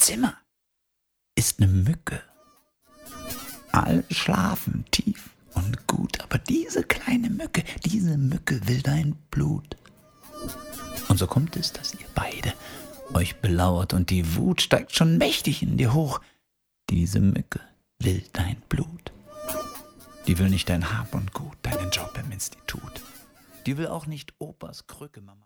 Zimmer ist eine Mücke. Alle schlafen tief und gut, aber diese kleine Mücke, diese Mücke will dein Blut. Und so kommt es, dass ihr beide euch belauert und die Wut steigt schon mächtig in dir hoch. Diese Mücke will dein Blut. Die will nicht dein Hab und Gut, deinen Job im Institut. Die will auch nicht Opas Krücke, Mama.